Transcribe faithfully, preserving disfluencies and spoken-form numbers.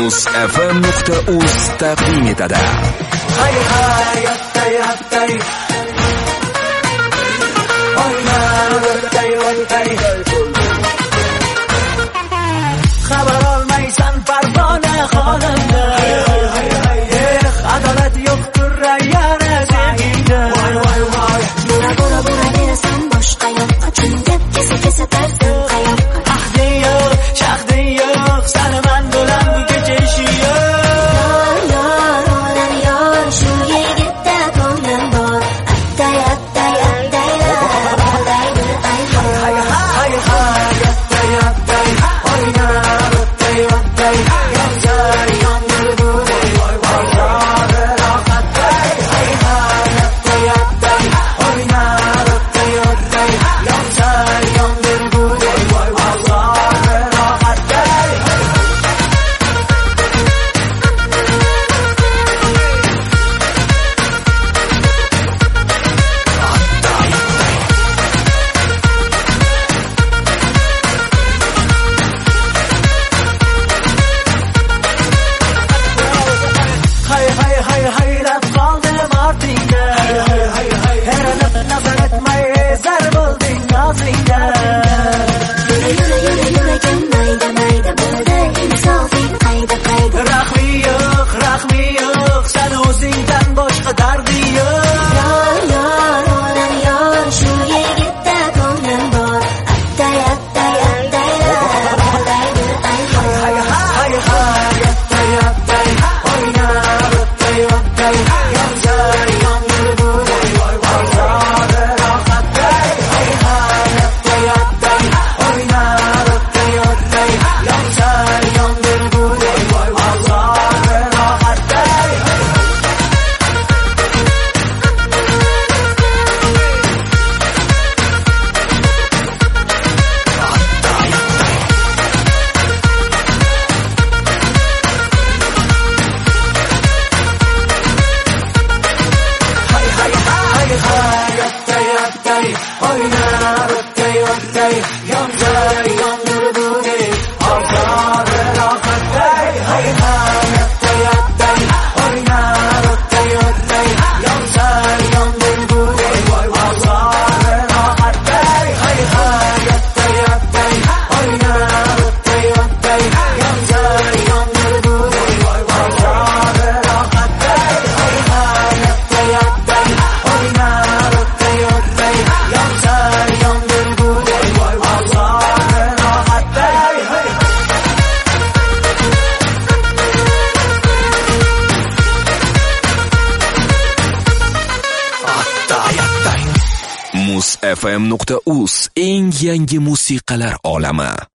muz f m nuqta uz taqdim etadi. Hay hay attay attay oyna attay attay xabar olmaysan parvona xonimda adolat yo'qdir yana zehingda voy voy bura bura bura derasan boshqa yoqqa chungab kesa kesa tarzim qayoqqa ahdi yo'q shahdi yo'q sani man bo'lam bu kecha ishi yo'q yor olam yor shu yigitda ko'nglim bor attay attay attay attaydir ay hay hay hay attay attay oyna attay attay yonjar yondir bu voy voy rohatday hay hay attay attay oyna attay attay yonjar yondir bu voy voy rohatday hay hay hay hayrab qoldim ortingda hayranib nazar etmay zar bo'lding nozingda yura yura yura yuragim mayda mayda bo'ldi insofing qayda qayda rahmi yo'q rahmi yo'q sani o'zingdan boshqa dardi yo'q yor yor olam yor shu yigitda ko'nglim bor attay attay attay attaydir ay hay hay hay attay attay oyna attay attay yonjar yondir bu voy voy voy rohatday hay hay attay attay oyna attay attay yonjar yondir bu voy voy voy rohatday hay hay hay hay attay attay oyna attay attay yonjar yondir bu ozor rohatday hay hay attay attay oyna attay attay yonjar yondir bu voy voy ozor rohatday hay hay attay attay oyna attay attay yonjar yondir bu voy voy ozor rohatday hay hay attay attay oyna attay attay yonjar yondir bu voy voy ozor rohatday attay attay muz f m nuqta uz eng yangi musiqalar olami.